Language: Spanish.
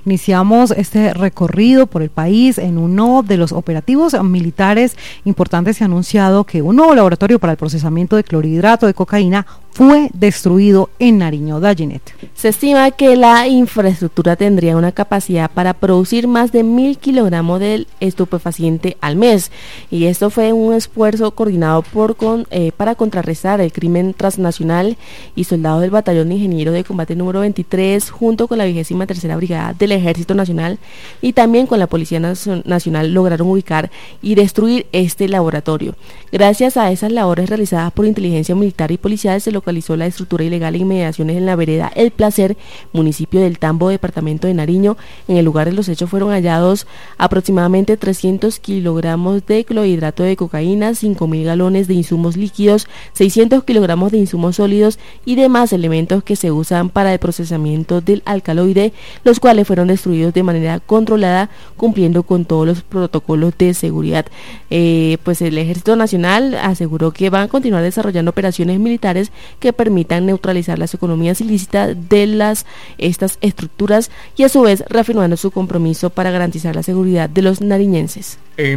Iniciamos este recorrido por el país en uno de los operativos militares importantes. Se ha anunciado que un nuevo laboratorio para el procesamiento de clorhidrato de cocaína fue destruido en Nariño. Dayinet. Se estima que la infraestructura tendría una capacidad para producir más de 1.000 kilogramos del estupefaciente al mes, y esto fue un esfuerzo coordinado para contrarrestar el crimen transnacional, y soldados del Batallón de Ingenieros de Combate número 23, junto con la 23ª Brigada del Ejército Nacional y también con la Policía Nacional, lograron ubicar y destruir este laboratorio. Gracias a esas labores realizadas por inteligencia militar y policial, se localizó la estructura ilegal en inmediaciones en la vereda El Placer, municipio del Tambo, departamento de Nariño. En el lugar de los hechos fueron hallados aproximadamente 300 kilogramos de clorhidrato de cocaína, 5.000 galones de insumos líquidos, 600 kilogramos de insumos sólidos y demás elementos que se usan para el procesamiento del alcaloide, los cuales fueron destruidos de manera controlada, cumpliendo con todos los protocolos de seguridad. Pues el Ejército Nacional aseguró que van a continuar desarrollando operaciones militares que permitan neutralizar las economías ilícitas de estas estructuras, y a su vez reafirmando su compromiso para garantizar la seguridad de los nariñenses.